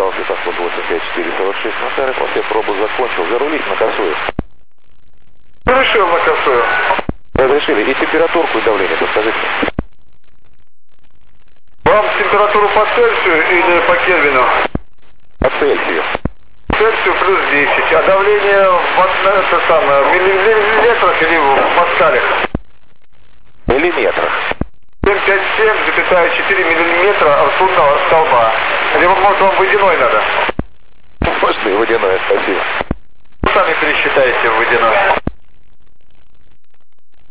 Начало светофор 85-4-46 на старе, после пробы закончил. Зарулить на косую. Решил на косую. Разрешили. И температурку, и давление, подскажите. Вам температуру по Цельсию или по Кельвину? По Цельсию. Цельсию плюс 10. А давление в миллиметрах или в паскалях? Миллиметрах. 757,4 миллиметра ртутного столба. Либо, может, вам водяной надо? Можно и водяное, спасибо. Сами пересчитайте водяной.